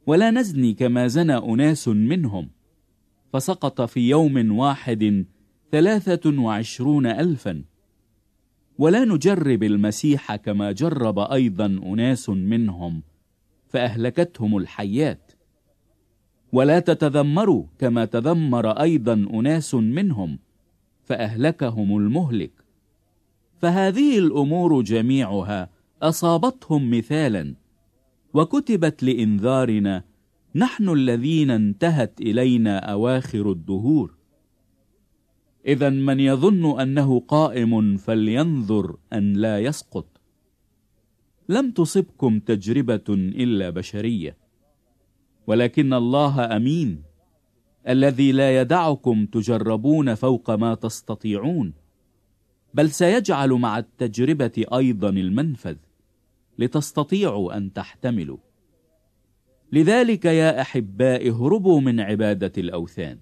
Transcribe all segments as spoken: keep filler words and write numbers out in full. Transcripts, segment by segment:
ولا نزني كما زنى أناس منهم، فسقط في يوم واحد ثلاثة وعشرون ألفا. ولا نجرب المسيح كما جرب أيضا أناس منهم فأهلكتهم الحيات. ولا تتذمروا كما تذمر أيضا أناس منهم فأهلكهم المهلك. فهذه الأمور جميعها أصابتهم مثالا، وكتبت لإنذارنا نحن الذين انتهت إلينا أواخر الدهور. إذن من يظن أنه قائم فلينظر أن لا يسقط. لم تصبكم تجربة إلا بشرية، ولكن الله أمين، الذي لا يدعكم تجربون فوق ما تستطيعون، بل سيجعل مع التجربة أيضا المنفذ لتستطيعوا أن تحتملوا. لذلك يا أحبائي اهربوا من عبادة الأوثان.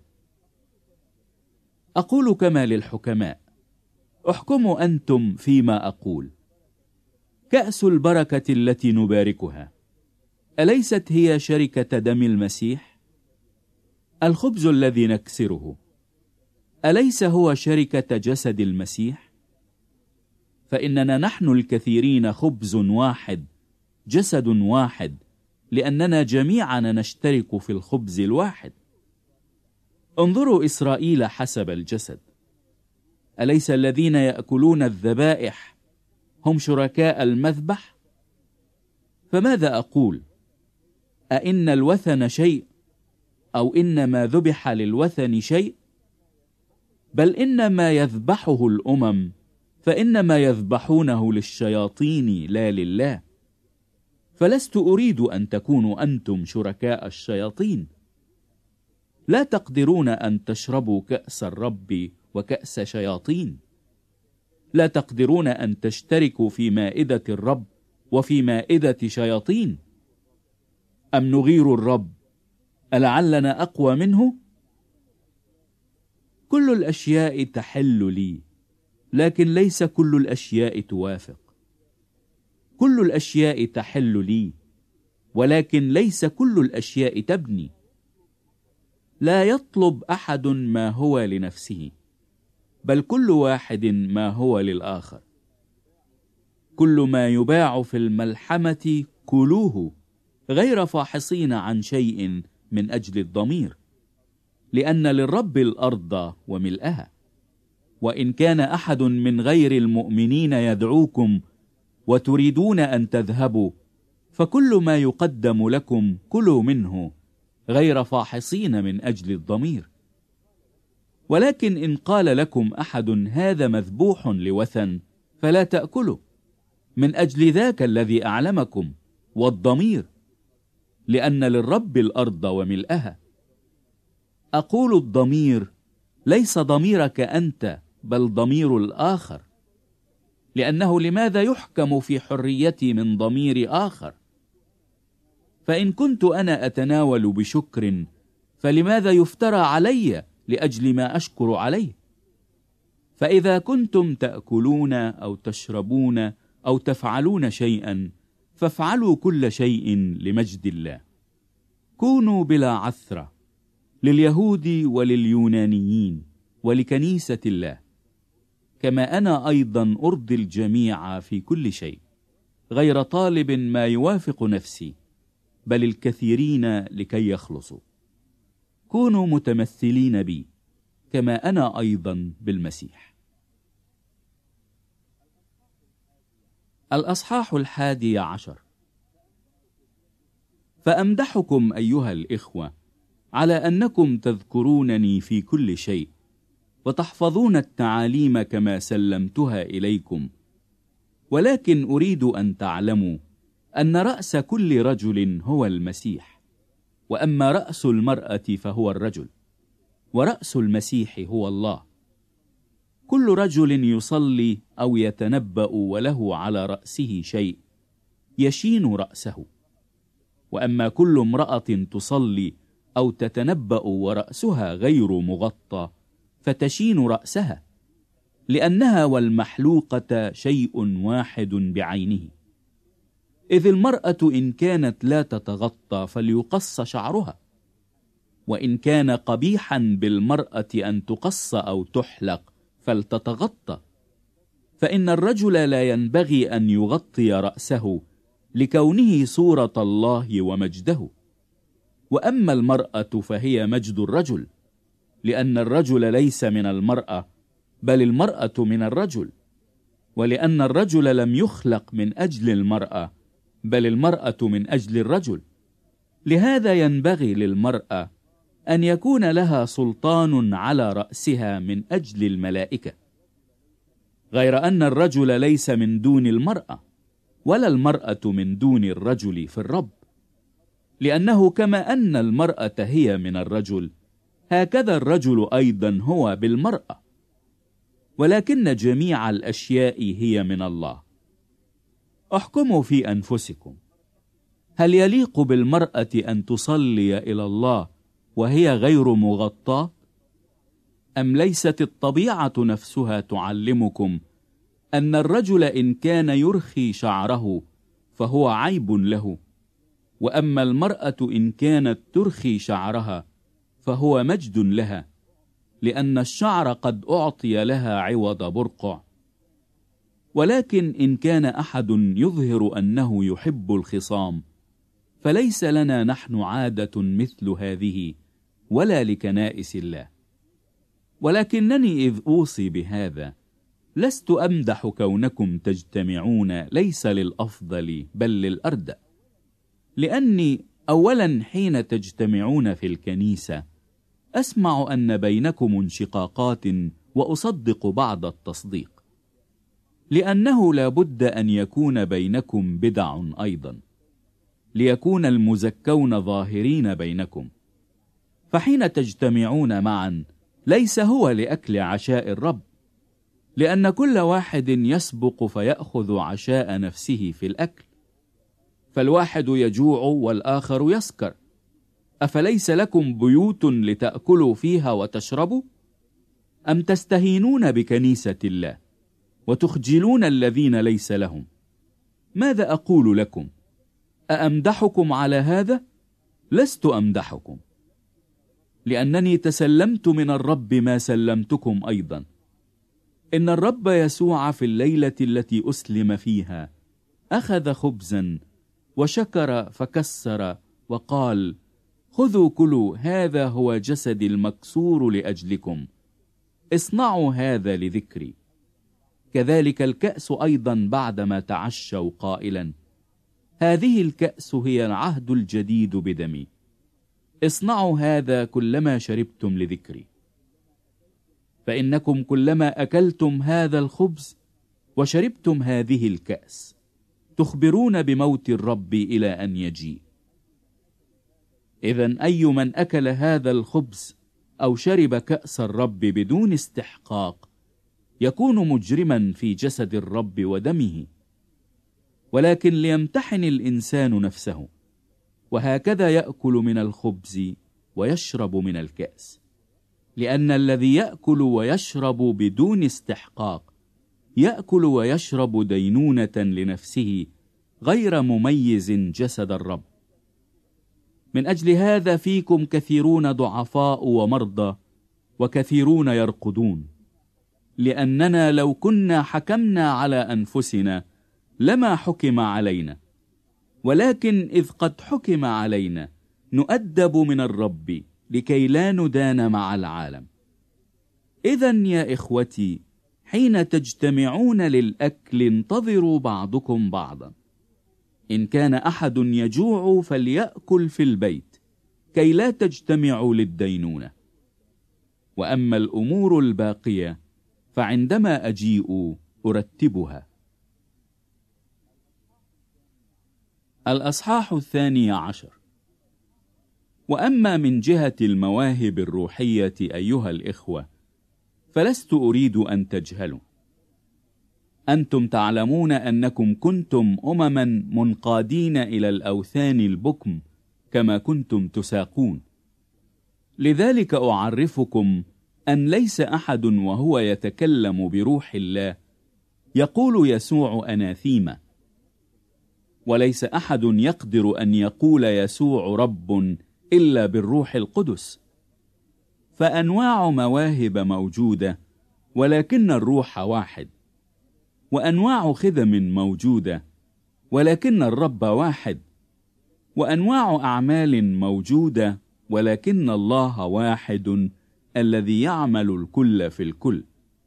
أقول كما للحكماء: احكموا أنتم فيما أقول. كأس البركة التي نباركها أليست هي شركة دم المسيح؟ الخبز الذي نكسره أليس هو شركة جسد المسيح؟ فإننا نحن الكثيرين خبز واحد جسد واحد، لأننا جميعا نشترك في الخبز الواحد. انظروا إسرائيل حسب الجسد، أليس الذين يأكلون الذبائح هم شركاء المذبح؟ فماذا أقول؟ أئن الوثن شيء، أو إن ما ذبح للوثن شيء؟ بل إن ما يذبحه الأمم فإنما يذبحونه للشياطين لا لله. فلست أريد أن تكونوا أنتم شركاء الشياطين. لا تقدرون أن تشربوا كأس الرب وكأس شياطين. لا تقدرون أن تشتركوا في مائدة الرب وفي مائدة شياطين. أم نغير الرب ألعلنا أقوى منه؟ كل الأشياء تحل لي، لكن ليس كل الأشياء توافق. كل الأشياء تحل لي، ولكن ليس كل الأشياء تبني. لا يطلب أحد ما هو لنفسه، بل كل واحد ما هو للآخر. كل ما يباع في الملحمة كلوه، غير فاحصين عن شيء من أجل الضمير، لأن للرب الأرض وملئها. وإن كان أحد من غير المؤمنين يدعوكم وتريدون أن تذهبوا، فكل ما يقدم لكم كلوا منه، غير فاحصين من أجل الضمير. ولكن إن قال لكم أحد هذا مذبوح لوثن، فلا تأكلوا، من أجل ذاك الذي أعلمكم والضمير، لأن للرب الأرض وملئها. أقول الضمير ليس ضميرك أنت، بل ضمير الآخر، لأنه لماذا يحكم في حريتي من ضمير آخر؟ فإن كنت أنا أتناول بشكر، فلماذا يفترى علي لأجل ما أشكر عليه؟ فإذا كنتم تأكلون أو تشربون أو تفعلون شيئا، فافعلوا كل شيء لمجد الله. كونوا بلا عثرة، لليهود ولليونانيين ولكنيسة الله، كما أنا أيضا أرضي الجميع في كل شيء، غير طالب ما يوافق نفسي، بل الكثيرين لكي يخلصوا. كونوا متمثلين بي كما أنا أيضا بالمسيح. الأصحاح الحادي عشر. فأمدحكم أيها الإخوة على أنكم تذكرونني في كل شيء، وتحفظون التعاليم كما سلمتها إليكم. ولكن أريد أن تعلموا أن رأس كل رجل هو المسيح، وأما رأس المرأة فهو الرجل، ورأس المسيح هو الله. كل رجل يصلي أو يتنبأ وله على رأسه شيء يشين رأسه، وأما كل امرأة تصلي أو تتنبأ ورأسها غير مغطى فتشين رأسها، لأنها والمحلوقة شيء واحد بعينه. إذ المرأة إن كانت لا تتغطى فليقص شعرها، وإن كان قبيحا بالمرأة أن تقص أو تحلق فلتتغطى، فإن الرجل لا ينبغي أن يغطي رأسه لكونه صورة الله ومجده، وأما المرأة فهي مجد الرجل، لأن الرجل ليس من المرأة بل المرأة من الرجل، ولأن الرجل لم يخلق من أجل المرأة بل المرأة من أجل الرجل. لهذا ينبغي للمرأة أن يكون لها سلطان على رأسها من أجل الملائكة، غير أن الرجل ليس من دون المرأة ولا المرأة من دون الرجل في الرب، لأنه كما أن المرأة هي من الرجل هكذا الرجل أيضا هو بالمرأة، ولكن جميع الأشياء هي من الله. احكموا في أنفسكم، هل يليق بالمرأة أن تصلي إلى الله وهي غير مغطاة؟ أم ليست الطبيعة نفسها تعلمكم أن الرجل إن كان يرخي شعره فهو عيب له، وأما المرأة إن كانت ترخي شعرها فهو مجد لها، لأن الشعر قد أعطي لها عوض برقع؟ ولكن إن كان أحد يظهر أنه يحب الخصام فليس لنا نحن عادة مثل هذه ولا لكنائس الله. ولكنني إذ أوصي بهذا لست أمدح كونكم تجتمعون ليس للأفضل بل للأردأ، لأني أولا حين تجتمعون في الكنيسة أسمع أن بينكم انشقاقات وأصدق بعض التصديق، لأنه لا بد أن يكون بينكم بدع أيضا، ليكون المزكون ظاهرين بينكم. فحين تجتمعون معا ليس هو لأكل عشاء الرب، لأن كل واحد يسبق فيأخذ عشاء نفسه في الأكل، فالواحد يجوع والآخر يسكر. أفليس لكم بيوت لتأكلوا فيها وتشربوا؟ أم تستهينون بكنيسة الله وتخجلون الذين ليس لهم؟ ماذا أقول لكم؟ أأمدحكم على هذا؟ لست أمدحكم، لأنني تسلمت من الرب ما سلمتكم أيضا، إن الرب يسوع في الليلة التي أسلم فيها أخذ خبزا وشكر فكسر وقال: خذوا كلوا، هذا هو جسدي المكسور لأجلكم، اصنعوا هذا لذكري. كذلك الكأس أيضا بعدما تعشوا قائلا: هذه الكأس هي العهد الجديد بدمي، اصنعوا هذا كلما شربتم لذكري. فإنكم كلما أكلتم هذا الخبز وشربتم هذه الكأس تخبرون بموت الرب إلى أن يجيء. إذن أي من أكل هذا الخبز أو شرب كأس الرب بدون استحقاق يكون مجرما في جسد الرب ودمه. ولكن ليمتحن الإنسان نفسه، وهكذا يأكل من الخبز ويشرب من الكأس، لأن الذي يأكل ويشرب بدون استحقاق يأكل ويشرب دينونة لنفسه غير مميز جسد الرب. من أجل هذا فيكم كثيرون ضعفاء ومرضى وكثيرون يرقدون، لأننا لو كنا حكمنا على أنفسنا لما حكم علينا، ولكن إذ قد حكم علينا نؤدب من الرب لكي لا ندان مع العالم. إذن يا إخوتي، حين تجتمعون للأكل انتظروا بعضكم بعضا. إن كان أحد يجوع فليأكل في البيت كي لا تجتمعوا للدينونة. وأما الأمور الباقية فعندما أجيء أرتبها. الأصحاح الثاني عشر. وأما من جهة المواهب الروحية أيها الإخوة فلست أريد أن تجهلوا. أنتم تعلمون أنكم كنتم أمما منقادين إلى الأوثان البكم كما كنتم تساقون. لذلك أعرفكم أن ليس أحد وهو يتكلم بروح الله يقول يسوع أناثيما، وليس أحد يقدر أن يقول يسوع رب إلا بالروح القدس. فأنواع مواهب موجودة، ولكن الروح واحد، وأنواع خدم موجودة، ولكن الرب واحد، وأنواع أعمال موجودة، ولكن الله واحد الذي يعمل الكل في الكل.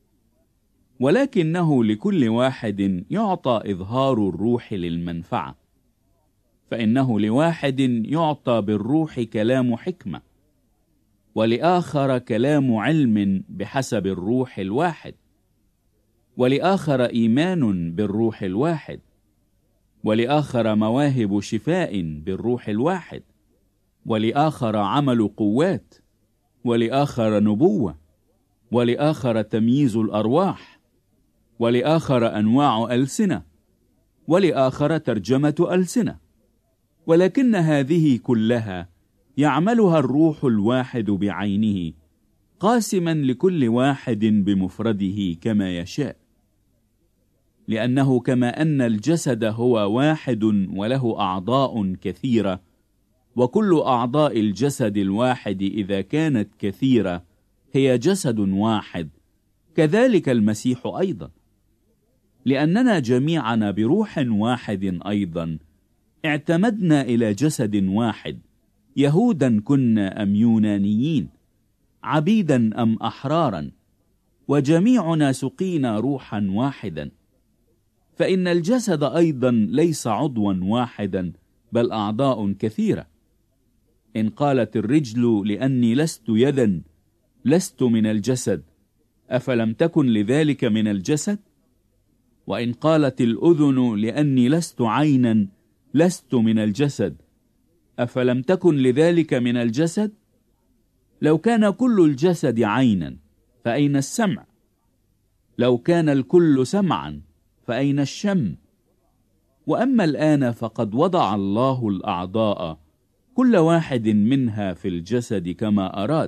ولكنه لكل واحد يعطى إظهار الروح للمنفعة، فإنه لواحد يعطى بالروح كلام حكمة، ولآخر كلام علم بحسب الروح الواحد، ولآخر إيمان بالروح الواحد، ولآخر مواهب شفاء بالروح الواحد، ولآخر عمل قوات، ولآخر نبوة، ولآخر تمييز الأرواح، ولآخر أنواع ألسنة، ولآخر ترجمة ألسنة. ولكن هذه كلها يعملها الروح الواحد بعينه، قاسما لكل واحد بمفرده كما يشاء. لأنه كما أن الجسد هو واحد وله أعضاء كثيرة، وكل أعضاء الجسد الواحد إذا كانت كثيرة هي جسد واحد، كذلك المسيح أيضا. لأننا جميعنا بروح واحد أيضا اعتمدنا إلى جسد واحد، يهودا كنا أم يونانيين، عبيدا أم أحرارا، وجميعنا سقينا روحا واحدا. فإن الجسد أيضا ليس عضوا واحدا، بل أعضاء كثيرة. إن قالت الرجل لأني لست يدا لست من الجسد، أفلم تكن لذلك من الجسد؟ وإن قالت الأذن لأني لست عينا لست من الجسد، أفلم تكن لذلك من الجسد؟ لو كان كل الجسد عينا فأين السمع؟ لو كان الكل سمعا فأين الشم؟ وأما الآن فقد وضع الله الأعضاء كل واحد منها في الجسد كما أراد.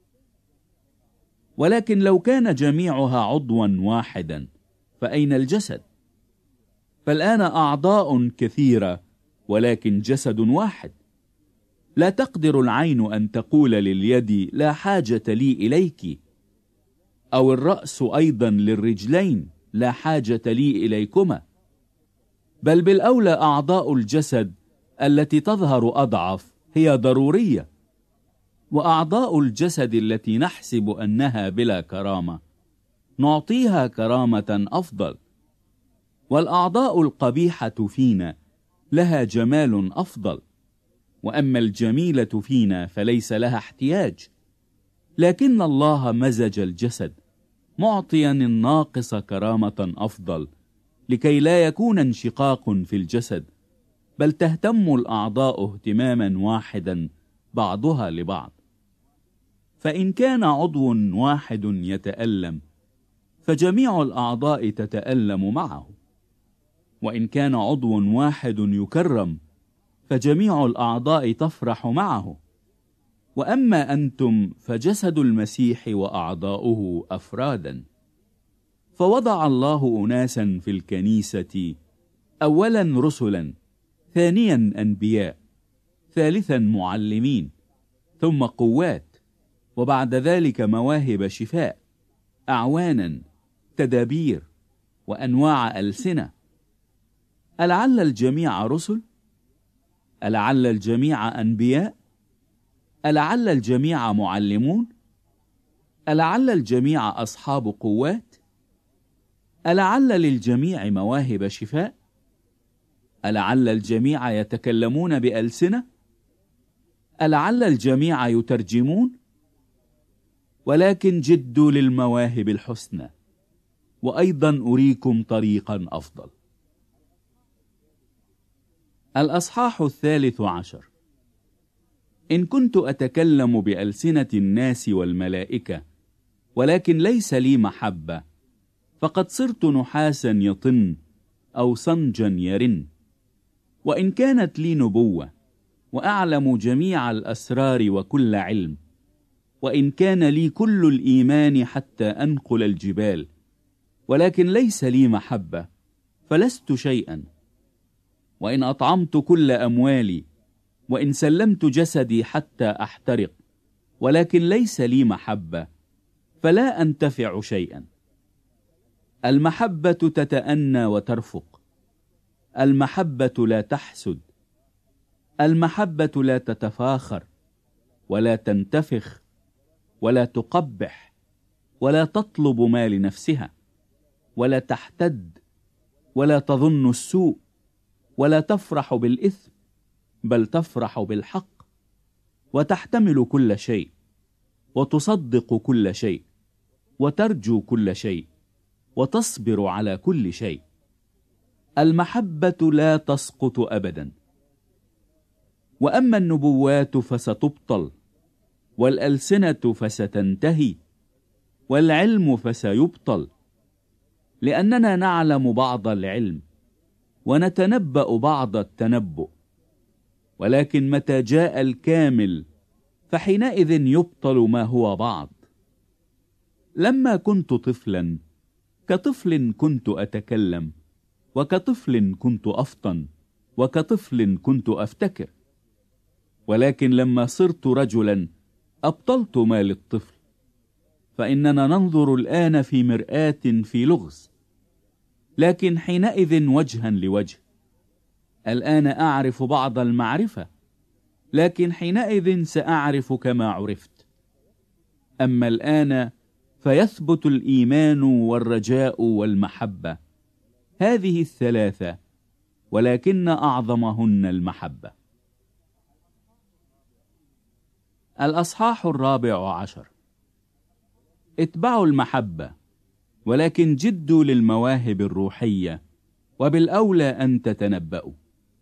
ولكن لو كان جميعها عضوا واحدا فأين الجسد؟ فالآن أعضاء كثيرة ولكن جسد واحد. لا تقدر العين أن تقول لليد لا حاجة لي إليك، أو الرأس أيضا للرجلين لا حاجة لي إليكما. بل بالأولى أعضاء الجسد التي تظهر أضعف هي ضرورية، وأعضاء الجسد التي نحسب أنها بلا كرامة نعطيها كرامة أفضل. والأعضاء القبيحة فينا لها جمال أفضل، وأما الجميلة فينا فليس لها احتياج. لكن الله مزج الجسد معطيا الناقص كرامة أفضل، لكي لا يكون انشقاق في الجسد، بل تهتم الأعضاء اهتماما واحدا بعضها لبعض. فإن كان عضو واحد يتألم فجميع الأعضاء تتألم معه، وإن كان عضو واحد يكرم فجميع الأعضاء تفرح معه. وأما أنتم فجسد المسيح وأعضاؤه أفرادا. فوضع الله أناسا في الكنيسة، أولا رسلا، ثانيا أنبياء، ثالثا معلمين، ثم قوات، وبعد ذلك مواهب شفاء، أعوانا، تدابير، وأنواع ألسنة. ألعل الجميع رسل؟ ألعل الجميع أنبياء؟ ألعل الجميع معلمون؟ ألعل الجميع أصحاب قوات؟ ألعل للجميع مواهب شفاء؟ ألعل الجميع يتكلمون بألسنة؟ ألعل الجميع يترجمون؟ ولكن جدوا للمواهب الحسنى، وأيضا أريكم طريقا أفضل. الأصحاح الثالث عشر. إن كنت أتكلم بألسنة الناس والملائكة ولكن ليس لي محبة، فقد صرت نحاسا يطن أو صنجا يرن. وإن كانت لي نبوة وأعلم جميع الأسرار وكل علم، وإن كان لي كل الإيمان حتى أنقل الجبال، ولكن ليس لي محبة فلست شيئا. وإن أطعمت كل أموالي، وإن سلمت جسدي حتى أحترق، ولكن ليس لي محبة، فلا أنتفع شيئا. المحبة تتأنى وترفق، المحبة لا تحسد، المحبة لا تتفاخر، ولا تنتفخ، ولا تقبح، ولا تطلب ما لنفسها، ولا تحتد، ولا تظن السوء، ولا تفرح بالإثم، بل تفرح بالحق، وتحتمل كل شيء، وتصدق كل شيء، وترجو كل شيء، وتصبر على كل شيء. المحبة لا تسقط أبدا. وأما النبوات فستبطل، والألسنة فستنتهي، والعلم فسيبطل، لأننا نعلم بعض العلم، ونتنبأ بعض التنبؤ، ولكن متى جاء الكامل فحينئذ يبطل ما هو بعض. لما كنت طفلا كطفل كنت أتكلم، وكطفل كنت أفطن، وكطفل كنت أفتكر، ولكن لما صرت رجلا أبطلت ما للطفل. فإننا ننظر الآن في مرآة في لغز، لكن حينئذ وجها لوجه. الآن أعرف بعض المعرفة، لكن حينئذ سأعرف كما عرفت. أما الآن فيثبت الإيمان والرجاء والمحبة، هذه الثلاثة، ولكن أعظمهن المحبة. الأصحاح الرابع عشر. اتبعوا المحبة، ولكن جدوا للمواهب الروحية، وبالأولى أن تتنبأوا.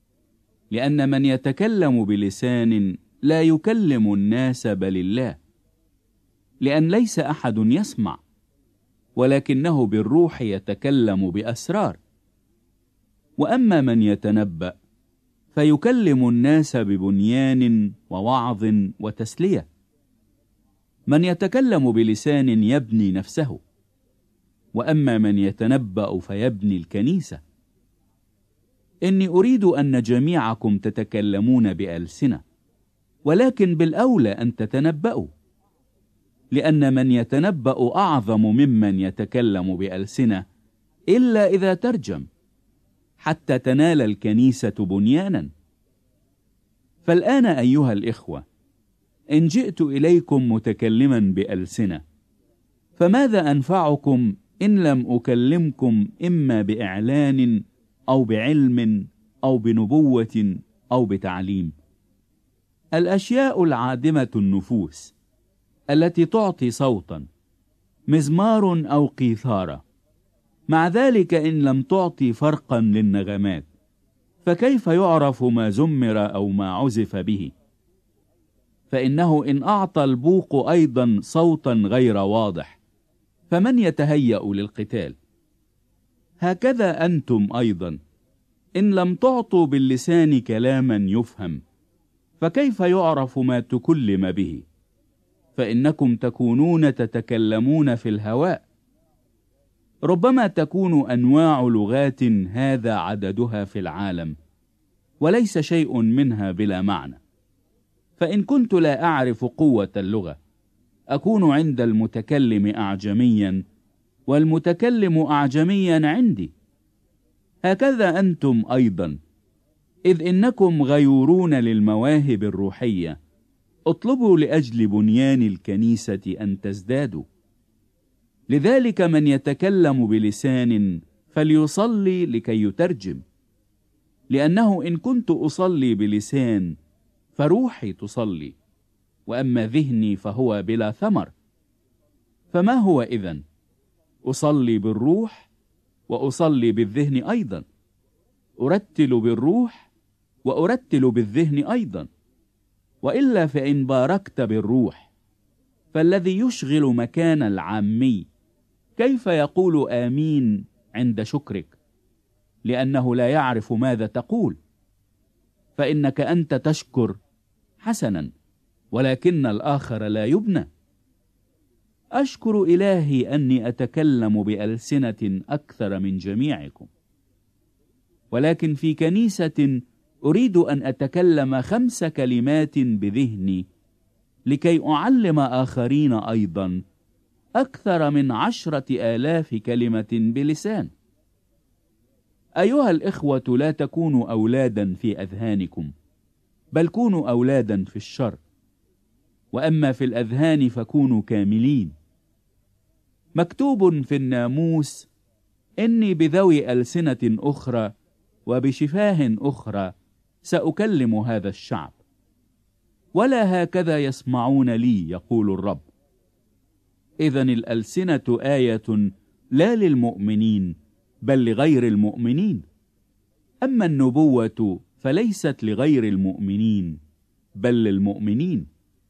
لأن من يتكلم بلسان لا يكلم الناس بل الله، لأن ليس أحد يسمع، ولكنه بالروح يتكلم بأسرار. وأما من يتنبأ فيكلم الناس ببنيان ووعظ وتسلية. من يتكلم بلسان يبني نفسه، وأما من يتنبأ فيبني الكنيسة. إني أريد أن جميعكم تتكلمون بألسنة، ولكن بالأولى أن تتنبأوا، لأن من يتنبأ أعظم ممن يتكلم بألسنة، إلا إذا ترجم، حتى تنال الكنيسة بنيانا. فالآن أيها الإخوة، إن جئت إليكم متكلما بألسنة، فماذا أنفعكم إن لم أكلمكم إما بإعلان أو بعلم أو بنبوة أو بتعليم؟ الأشياء العادمة النفوس التي تعطي صوتا، مزمار أو قيثارة، مع ذلك إن لم تعطي فرقا للنغمات، فكيف يعرف ما زمر أو ما عزف به؟ فإنه إن أعطى البوق أيضا صوتا غير واضح، فمن يتهيأ للقتال؟ هكذا أنتم أيضا، إن لم تعطوا باللسان كلاما يفهم، فكيف يعرف ما تكلم به؟ فإنكم تكونون تتكلمون في الهواء. ربما تكون أنواع لغات هذا عددها في العالم، وليس شيء منها بلا معنى. فإن كنت لا أعرف قوة اللغة، أكون عند المتكلم أعجميا، والمتكلم أعجميا عندي. هكذا أنتم أيضا، إذ إنكم غيورون للمواهب الروحية، اطلبوا لأجل بنيان الكنيسة أن تزدادوا. لذلك من يتكلم بلسان فليصلي لكي يترجم، لأنه إن كنت أصلي بلسان فروحي تصلي، وأما ذهني فهو بلا ثمر. فما هو إذن؟ أصلي بالروح وأصلي بالذهن أيضا، أرتل بالروح وأرتل بالذهن أيضا. وإلا فإن باركت بالروح، فالذي يشغل مكان العامي كيف يقول آمين عند شكرك؟ لأنه لا يعرف ماذا تقول. فإنك أنت تشكر حسنا، ولكن الآخر لا يبنى. أشكر إلهي أني أتكلم بألسنة أكثر من جميعكم، ولكن في كنيسة أريد أن أتكلم خمس كلمات بذهني لكي أعلم آخرين أيضا أكثر من عشرة آلاف كلمة بلسان. أيها الإخوة، لا تكونوا أولادا في أذهانكم، بل كونوا أولادا في الشر، وأما في الأذهان فكونوا كاملين. مكتوب في الناموس: إني بذوي ألسنة أخرى وبشفاه أخرى سأكلم هذا الشعب، ولا هكذا يسمعون لي، يقول الرب. إذن الألسنة آية لا للمؤمنين بل لغير المؤمنين، أما النبوة فليست لغير المؤمنين بل للمؤمنين.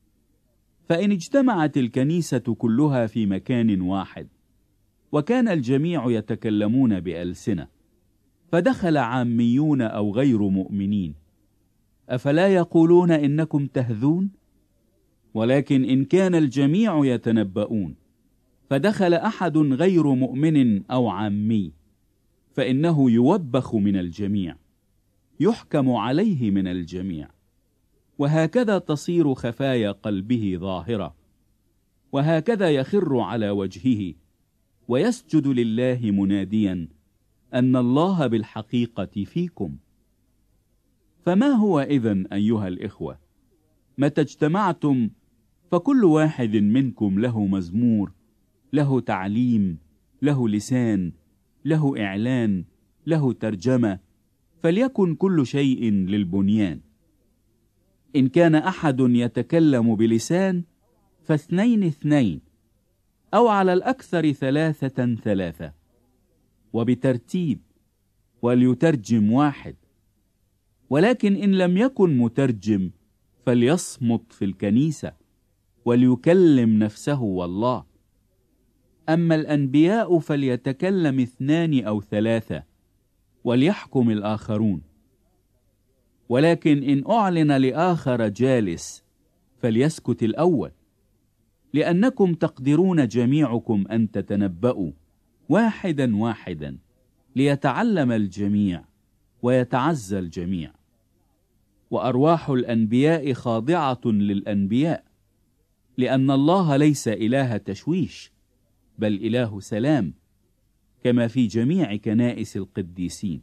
فإن اجتمعت الكنيسة كلها في مكان واحد وكان الجميع يتكلمون بألسنة، فدخل عاميون أو غير مؤمنين، أفلا يقولون إنكم تهذون؟ ولكن إن كان الجميع يتنبؤون فدخل أحد غير مؤمن أو عامي، فإنه يوبخ من الجميع، يحكم عليه من الجميع، وهكذا تصير خفايا قلبه ظاهرة، وهكذا يخر على وجهه ويسجد لله مناديا أن الله بالحقيقة فيكم. فما هو إذن أيها الإخوة؟ متى اجتمعتم فكل واحد منكم له مزمور، له تعليم، له لسان، له إعلان، له ترجمة، فليكن كل شيء للبنيان. إن كان أحد يتكلم بلسان فاثنين اثنين، أو على الأكثر ثلاثة ثلاثة، وبترتيب، وليترجم واحد. ولكن إن لم يكن مترجم فليصمت في الكنيسة وليكلم نفسه والله. أما الأنبياء فليتكلم اثنان أو ثلاثة وليحكم الآخرون. ولكن إن أعلن لآخر جالس فليسكت الأول، لأنكم تقدرون جميعكم أن تتنبؤوا واحدا واحدا، ليتعلم الجميع ويتعزى الجميع. وأرواح الأنبياء خاضعة للأنبياء، لأن الله ليس إله تشويش بل إله سلام، كما في جميع كنائس القديسين.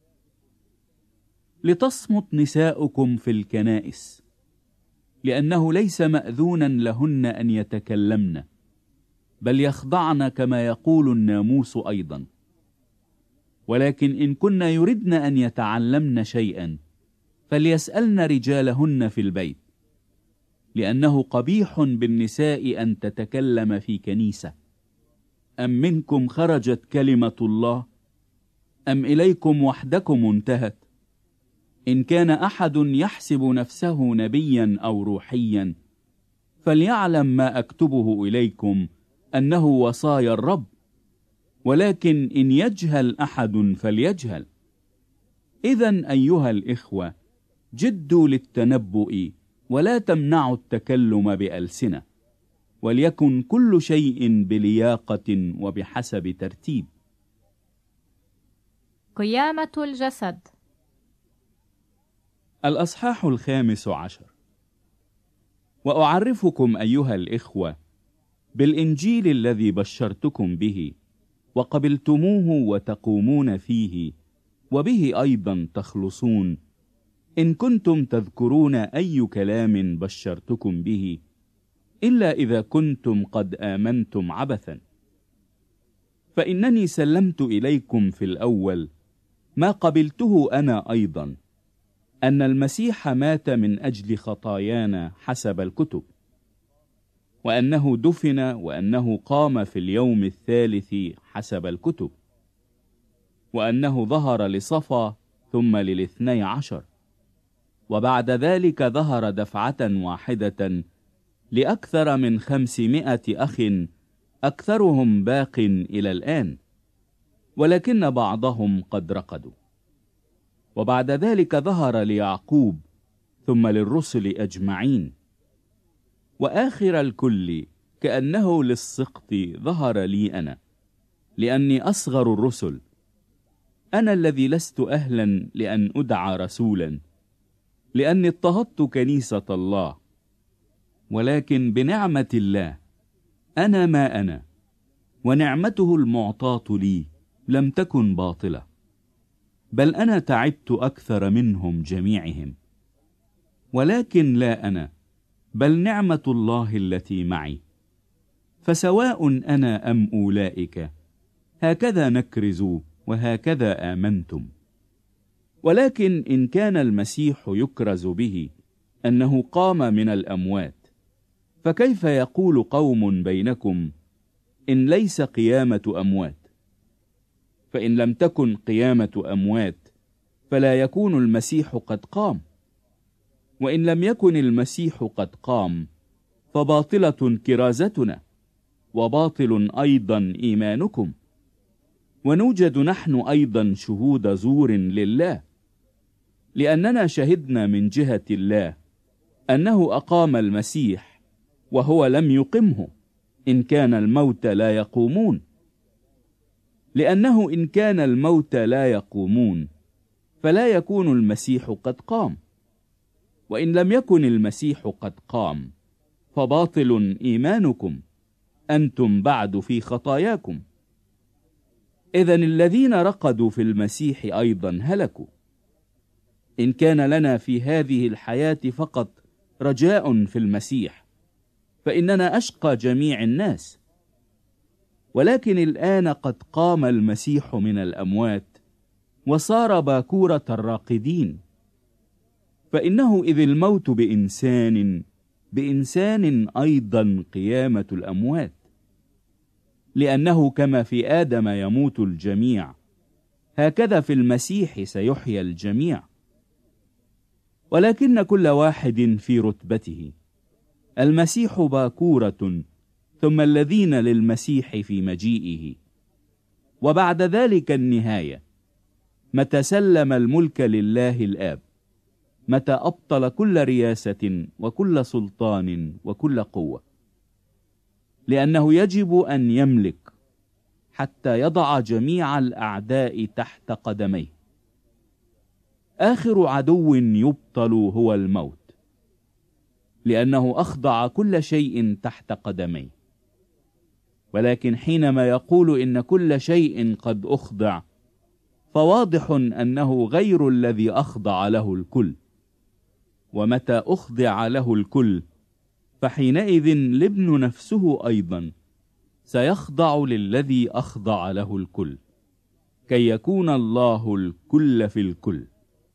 لتصمت نساؤكم في الكنائس، لأنه ليس مأذونا لهن أن يتكلمن، بل يخضعن كما يقول الناموس أيضا. ولكن إن كن يردن أن يتعلمن شيئا فليسألن رجالهن في البيت، لأنه قبيح بالنساء أن تتكلم في كنيسة. أم منكم خرجت كلمة الله؟ أم إليكم وحدكم انتهت؟ إن كان أحد يحسب نفسه نبيا أو روحيا فليعلم ما أكتبه إليكم أنه وصايا الرب. ولكن إن يجهل أحد فليجهل. إذن أيها الإخوة، جدوا للتنبؤ ولا تمنعوا التكلم بألسنة، وليكن كل شيء بلياقة وبحسب ترتيب. قيامة الجسد. الأصحاح الخامس عشر. وأعرفكم أيها الإخوة بالإنجيل الذي بشرتكم به وقبلتموه وتقومون فيه، وبه أيضا تخلصون، إن كنتم تذكرون أي كلام بشرتكم به، إلا إذا كنتم قد آمنتم عبثا. فإنني سلمت إليكم في الأول ما قبلته أنا أيضا، أن المسيح مات من أجل خطايانا حسب الكتب، وأنه دفن، وأنه قام في اليوم الثالث حسب الكتب، وأنه ظهر لصفا ثم للاثني عشر، وبعد ذلك ظهر دفعة واحدة لأكثر من خمسمائة أخ، أكثرهم باق إلى الآن، ولكن بعضهم قد رقدوا. وبعد ذلك ظهر ليعقوب ثم للرسل أجمعين، وآخر الكل كأنه للسقط ظهر لي أنا، لأني أصغر الرسل. أنا الذي لست أهلا لأن أدعى رسولا، لأني اضطهدت كنيسة الله، ولكن بنعمة الله أنا ما أنا، ونعمته المعطاة لي لم تكن باطلة، بل أنا تعبت أكثر منهم جميعهم، ولكن لا أنا بل نعمة الله التي معي. فسواء أنا أم أولئك هكذا نكرز وهكذا آمنتم. ولكن إن كان المسيح يكرز به أنه قام من الأموات، فكيف يقول قوم بينكم إن ليس قيامة أموات؟ فإن لم تكن قيامة أموات فلا يكون المسيح قد قام، وإن لم يكن المسيح قد قام فباطلة كرازتنا، وباطل أيضا إيمانكم، ونوجد نحن أيضا شهود زور لله، لأننا شهدنا من جهة الله أنه أقام المسيح وهو لم يقمه، إن كان الموت لا يقومون. لأنه إن كان الموت لا يقومون فلا يكون المسيح قد قام، وإن لم يكن المسيح قد قام فباطل إيمانكم، أنتم بعد في خطاياكم. إذن الذين رقدوا في المسيح أيضا هلكوا. إن كان لنا في هذه الحياة فقط رجاء في المسيح، فإننا أشقى جميع الناس. ولكن الآن قد قام المسيح من الأموات وصار باكورة الراقدين، فإنه إذ الموت بإنسان بإنسان أيضا قيامة الأموات، لأنه كما في آدم يموت الجميع هكذا في المسيح سيحيى الجميع. ولكن كل واحد في رتبته، المسيح باكورة، ثم الذين للمسيح في مجيئه، وبعد ذلك النهاية، متى سلم الملك لله الآب، متى أبطل كل رياسة وكل سلطان وكل قوة، لأنه يجب أن يملك حتى يضع جميع الأعداء تحت قدميه. آخر عدو يبطل هو الموت، لأنه أخضع كل شيء تحت قدميه. ولكن حينما يقول إن كل شيء قد أخضع، فواضح أنه غير الذي أخضع له الكل، ومتى أخضع له الكل فحينئذ الابن نفسه أيضا سيخضع للذي أخضع له الكل، كي يكون الله الكل في الكل.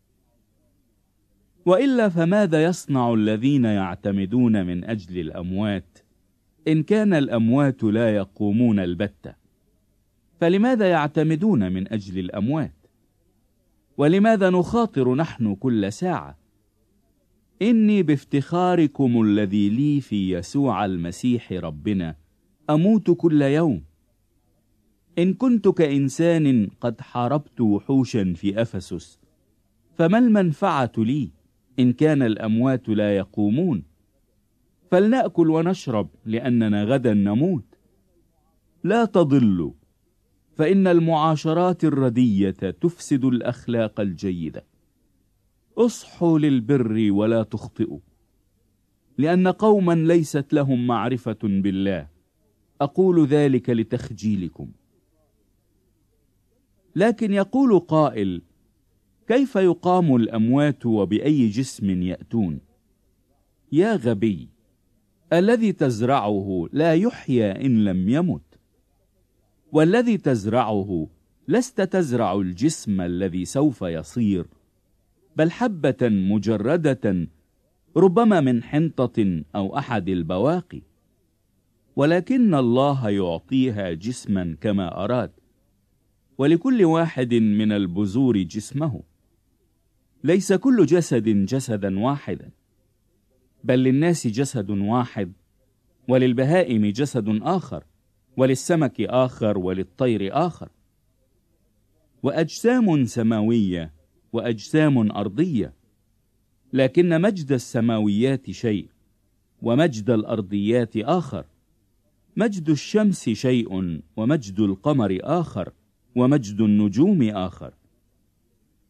وإلا فماذا يصنع الذين يعتمدون من أجل الأموات إن كان الأموات لا يقومون البتة؟ فلماذا يعتمدون من أجل الأموات؟ ولماذا نخاطر نحن كل ساعة؟ إني بافتخاركم الذي لي في يسوع المسيح ربنا أموت كل يوم. إن كنت كإنسان قد حاربت وحوشا في أفسس، فما المنفعة لي إن كان الأموات لا يقومون؟ فلنأكل ونشرب لأننا غدا نموت. لا تضلوا، فإن المعاشرات الردية تفسد الأخلاق الجيدة. اصحوا للبر ولا تخطئوا، لأن قوما ليست لهم معرفة بالله، أقول ذلك لتخجيلكم. لكن يقول قائل: كيف يقام الأموات وبأي جسم يأتون؟ يا غبي، الذي تزرعه لا يحيى إن لم يمت، والذي تزرعه لست تزرع الجسم الذي سوف يصير، بل حبة مجردة ربما من حنطة أو أحد البواقي، ولكن الله يعطيها جسما كما أراد، ولكل واحد من البذور جسمه. ليس كل جسد جسدا واحدا، بل للناس جسد واحد، وللبهائم جسد آخر، وللسمك آخر، وللطير آخر، وأجسام سماوية وأجسام أرضية، لكن مجد السماويات شيء ومجد الأرضيات آخر. مجد الشمس شيء ومجد القمر آخر ومجد النجوم آخر،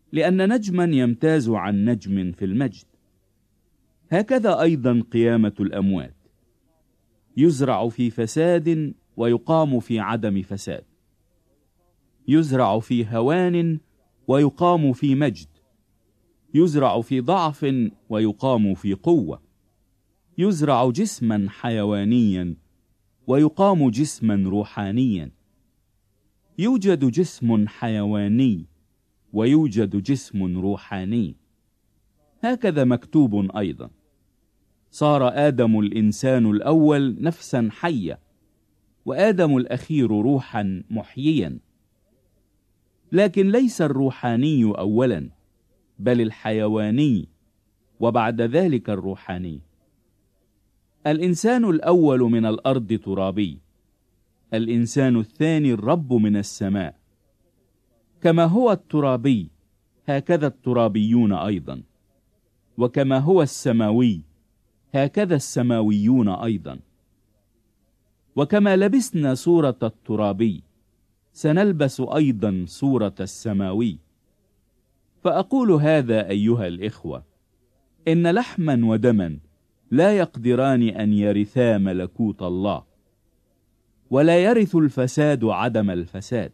لأن نجما يمتاز عن نجم في المجد. هكذا أيضا قيامة الأموات، يزرع في فساد ويقام في عدم فساد، يزرع في هوان ويقام في مجد، يزرع في ضعف ويقام في قوة، يزرع جسما حيوانيا ويقام جسما روحانيا. يوجد جسم حيواني ويوجد جسم روحاني. هكذا مكتوب أيضا: صار آدم الإنسان الأول نفسا حية، وآدم الأخير روحا محييا. لكن ليس الروحاني أولا، بل الحيواني، وبعد ذلك الروحاني. الإنسان الأول من الأرض ترابي، الإنسان الثاني الرب من السماء. كما هو الترابي هكذا الترابيون أيضا، وكما هو السماوي هكذا السماويون أيضا. وكما لبسنا صورة الترابي سنلبس أيضا صورة السماوي. فأقول هذا أيها الإخوة: إن لحما ودما لا يقدران أن يرثا ملكوت الله، ولا يرث الفساد عدم الفساد.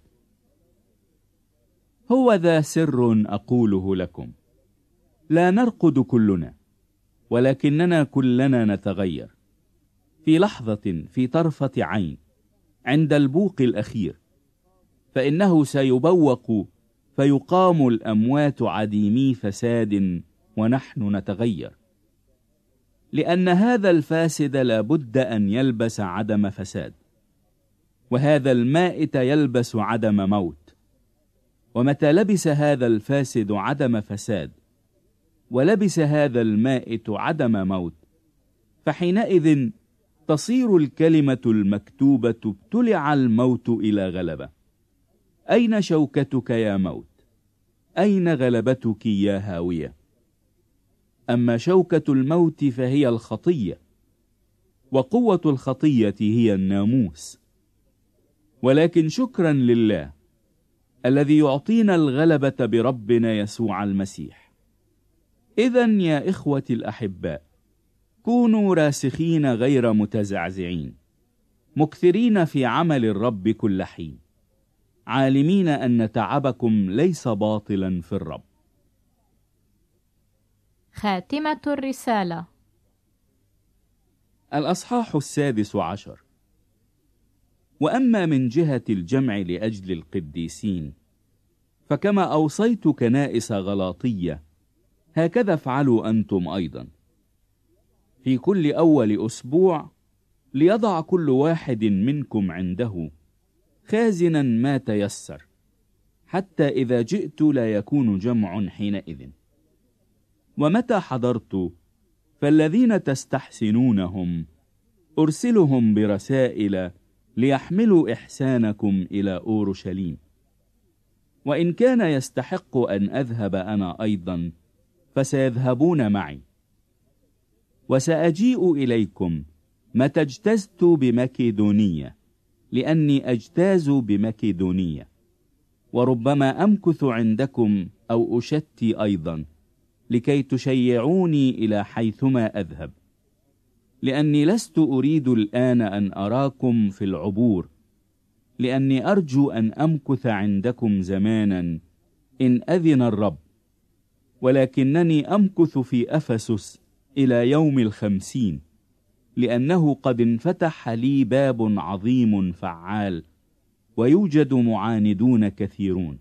هو ذا سر أقوله لكم: لا نرقد كلنا، ولكننا كلنا نتغير في لحظة، في طرفة عين، عند البوق الأخير. فإنه سيبوق فيقام الأموات عديمي فساد، ونحن نتغير. لأن هذا الفاسد لا بد أن يلبس عدم فساد، وهذا المائت يلبس عدم موت. ومتى لبس هذا الفاسد عدم فساد، ولبس هذا المائت عدم موت، فحينئذ تصير الكلمة المكتوبة: ابتلع الموت إلى غلبة. أين شوكتك يا موت؟ أين غلبتك يا هاوية؟ أما شوكة الموت فهي الخطية، وقوة الخطية هي الناموس. ولكن شكرا لله الذي يعطينا الغلبة بربنا يسوع المسيح. إذن يا إخوتي الأحباء، كونوا راسخين غير متزعزعين، مكثرين في عمل الرب كل حين، عالمين أن تعبكم ليس باطلا في الرب. خاتمة الرسالة. الأصحاح السادس عشر. وأما من جهة الجمع لأجل القديسين، فكما أوصيت كنائس غلاطية، هكذا افعلوا أنتم أيضا. في كل أول أسبوع ليضع كل واحد منكم عنده خازنا ما تيسر، حتى إذا جئت لا يكون جمع حينئذ. ومتى حضرت فالذين تستحسنونهم أرسلهم برسائل ليحملوا إحسانكم إلى أورشليم. وإن كان يستحق أن أذهب أنا أيضا فسيذهبون معي. وسأجيء إليكم متى اجتزت بمكيدونية، لأني أجتاز بمكيدونية. وربما أمكث عندكم أو أشتي أيضا، لكي تشيعوني إلى حيثما أذهب. لأني لست أريد الآن أن أراكم في العبور، لأني أرجو أن أمكث عندكم زمانا إن أذن الرب. ولكنني أمكث في أفسس إلى يوم الخمسين، لأنه قد انفتح لي باب عظيم فعال، ويوجد معاندون كثيرون.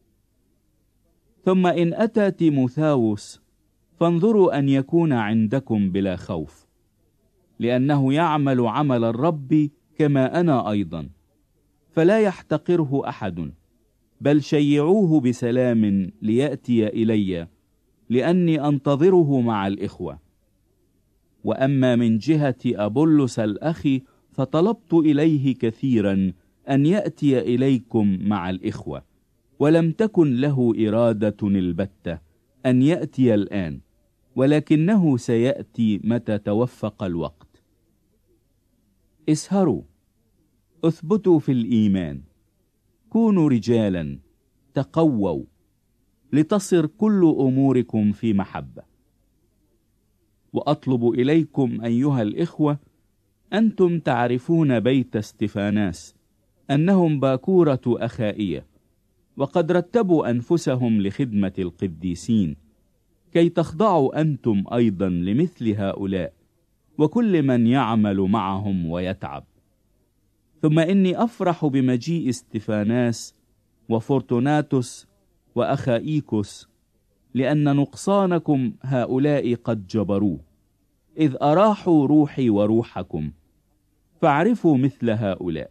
ثم إن أتى تيموثاوس فانظروا أن يكون عندكم بلا خوف، لأنه يعمل عمل الرب كما أنا أيضا، فلا يحتقره أحد، بل شيعوه بسلام ليأتي إلي، لأني أنتظره مع الإخوة. وأما من جهة أبولس الأخ فطلبت إليه كثيرا أن يأتي إليكم مع الإخوة، ولم تكن له إرادة البتة أن يأتي الآن، ولكنه سيأتي متى توفق الوقت. اسهروا، اثبتوا في الإيمان، كونوا رجالا، تقووا، لتصر كل أموركم في محبة. وأطلب إليكم أيها الإخوة، أنتم تعرفون بيت استفاناس أنهم باكورة أخائية، وقد رتبوا أنفسهم لخدمة القديسين، كي تخضعوا أنتم أيضا لمثل هؤلاء وكل من يعمل معهم ويتعب. ثم إني أفرح بمجيء استفاناس وفورتوناتوس وأخائيكوس، لأن نقصانكم هؤلاء قد جبروه، إذ أراحوا روحي وروحكم، فاعرفوا مثل هؤلاء.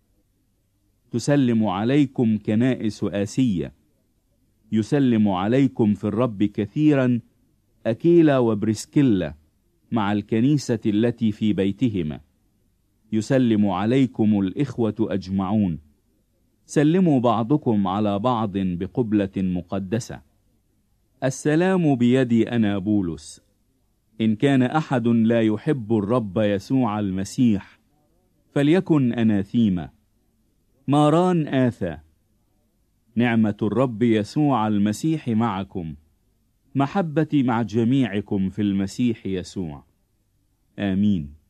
تسلم عليكم كنائس آسية. يسلم عليكم في الرب كثيرا أكيلا وبرسكيلا مع الكنيسة التي في بيتهما. يسلم عليكم الإخوة أجمعون. سلموا بعضكم على بعض بقبلة مقدسة. السلام بيدي أنا بولس. إن كان أحد لا يحب الرب يسوع المسيح فليكن أناثيما. ماران آثا. نعمة الرب يسوع المسيح معكم. محبتي مع جميعكم في المسيح يسوع. آمين.